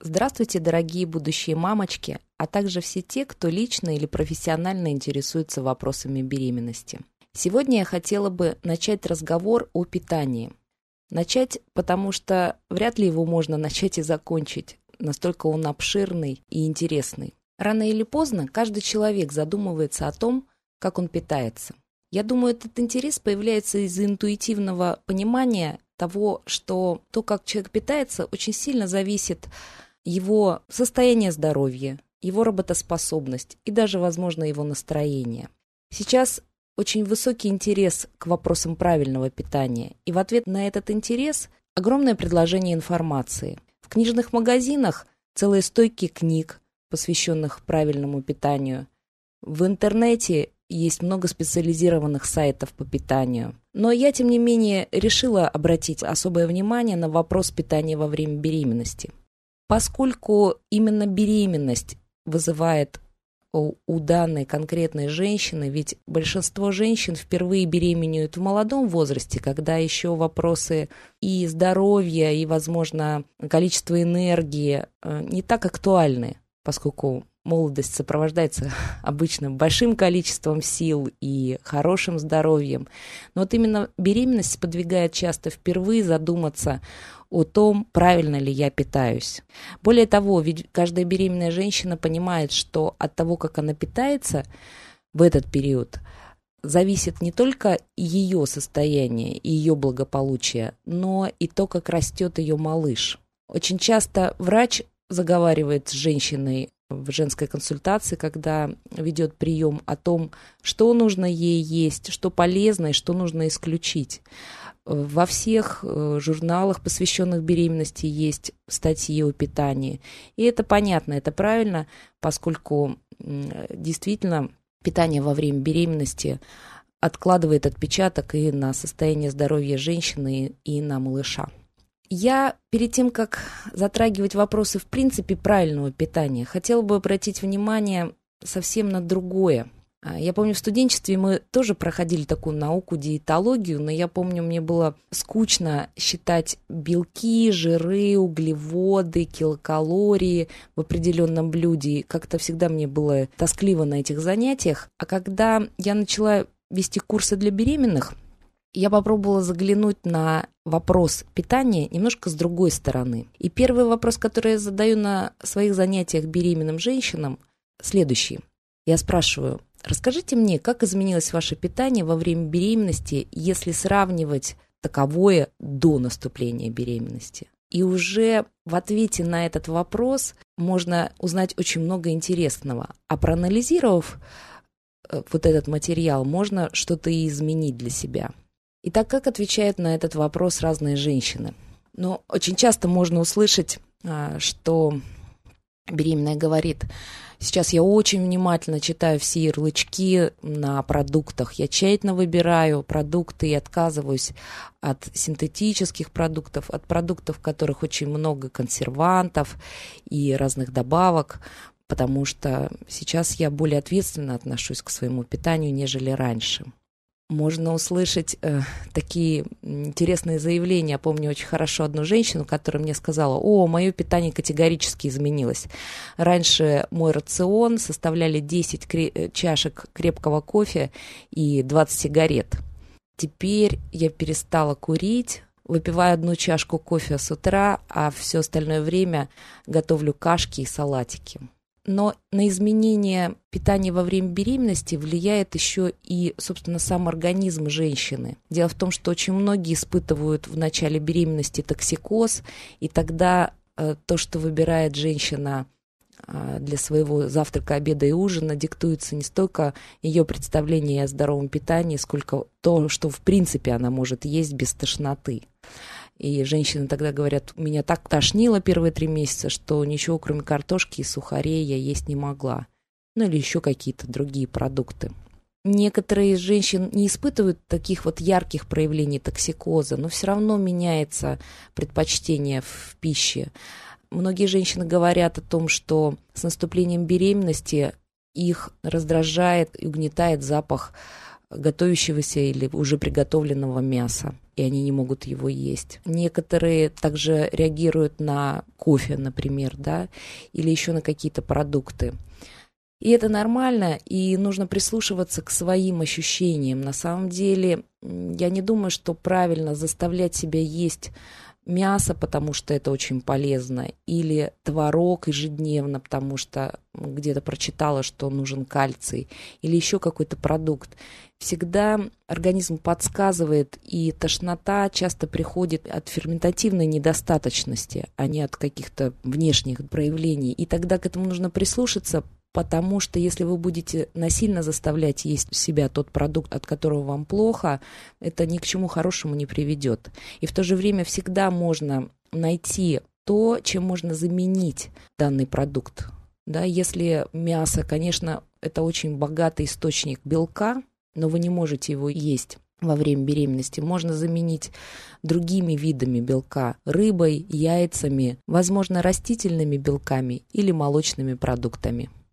Здравствуйте, дорогие будущие мамочки, а также все те, кто лично или профессионально интересуется вопросами беременности. Сегодня я хотела бы начать разговор о питании. Начать, потому что вряд ли его можно начать и закончить, настолько он обширный и интересный. Рано или поздно каждый человек задумывается о том, как он питается. Я думаю, этот интерес появляется из-за интуитивного понимания того, что то, как человек питается, очень сильно зависит его состояние здоровья, его работоспособность и даже, возможно, его настроение. Сейчас очень высокий интерес к вопросам правильного питания, и в ответ на этот интерес огромное предложение информации. В книжных магазинах целые стойки книг, посвященных правильному питанию. В интернете есть много специализированных сайтов по питанию. Но я, тем не менее, решила обратить особое внимание на вопрос питания во время беременности. Поскольку именно беременность вызывает у данной конкретной женщины, ведь большинство женщин впервые беременеют в молодом возрасте, когда еще вопросы и здоровья, и, возможно, количество энергии не так актуальны, поскольку молодость сопровождается обычно большим количеством сил и хорошим здоровьем. Но вот именно беременность сподвигает часто впервые задуматься о том, правильно ли я питаюсь. Более того, ведь каждая беременная женщина понимает, что от того, как она питается в этот период, зависит не только ее состояние и ее благополучие, но и то, как растет ее малыш. Очень часто врач заговаривает с женщиной в женской консультации, когда ведет прием, о том, что нужно ей есть, что полезно и что нужно исключить. Во всех журналах, посвященных беременности, есть статьи о питании. И это понятно, это правильно, поскольку действительно питание во время беременности откладывает отпечаток и на состояние здоровья женщины, и на малыша. Я перед тем, как затрагивать вопросы в принципе правильного питания, хотела бы обратить внимание совсем на другое. Я помню, в студенчестве мы тоже проходили такую науку, диетологию, но я помню, мне было скучно считать белки, жиры, углеводы, килокалории в определенном блюде. Как-то всегда мне было тоскливо на этих занятиях. А когда я начала вести курсы для беременных, я попробовала заглянуть на вопрос питания немножко с другой стороны. И первый вопрос, который я задаю на своих занятиях беременным женщинам, следующий. Я спрашиваю: расскажите мне, как изменилось ваше питание во время беременности, если сравнивать таковое до наступления беременности? И уже в ответе на этот вопрос можно узнать очень много интересного. А проанализировав вот этот материал, можно что-то и изменить для себя. Итак, как отвечают на этот вопрос разные женщины? Но очень часто можно услышать, что беременная говорит: сейчас я очень внимательно читаю все ярлычки на продуктах, я тщательно выбираю продукты и отказываюсь от синтетических продуктов, от продуктов, в которых очень много консервантов и разных добавок, потому что сейчас я более ответственно отношусь к своему питанию, нежели раньше. Можно услышать такие интересные заявления. Я помню очень хорошо одну женщину, которая мне сказала: мое питание категорически изменилось. Раньше мой рацион составляли 10 чашек крепкого кофе и 20 сигарет. Теперь я перестала курить, выпиваю 1 чашку кофе с утра, а все остальное время готовлю кашки и салатики. Но на изменение питания во время беременности влияет еще и, собственно, сам организм женщины. Дело в том, что очень многие испытывают в начале беременности токсикоз, и тогда то, что выбирает женщина для своего завтрака, обеда и ужина, диктуется не столько ее представление о здоровом питании, сколько то, что в принципе она может есть без тошноты. И женщины тогда говорят: меня так тошнило первые 3 месяца, что ничего, кроме картошки и сухарей, я есть не могла. Ну или еще какие-то другие продукты. Некоторые из женщин не испытывают таких вот ярких проявлений токсикоза, но все равно меняется предпочтение в пище. Многие женщины говорят о том, что с наступлением беременности их раздражает и угнетает запах готовящегося или уже приготовленного мяса. и они не могут его есть. Некоторые также реагируют на кофе, например, да, или еще на какие-то продукты. И это нормально, и нужно прислушиваться к своим ощущениям. На самом деле, я не думаю, что правильно заставлять себя есть мясо, потому что это очень полезно, или творог ежедневно, потому что где-то прочитала, что нужен кальций, или еще какой-то продукт. Всегда организм подсказывает, и тошнота часто приходит от ферментативной недостаточности, а не от каких-то внешних проявлений. И тогда к этому нужно прислушаться, потому что если вы будете насильно заставлять есть себя тот продукт, от которого вам плохо, это ни к чему хорошему не приведет. И в то же время всегда можно найти то, чем можно заменить данный продукт. Да, если мясо, конечно, это очень богатый источник белка, но вы не можете его есть во время беременности, можно заменить другими видами белка: рыбой, яйцами, возможно, растительными белками или молочными продуктами.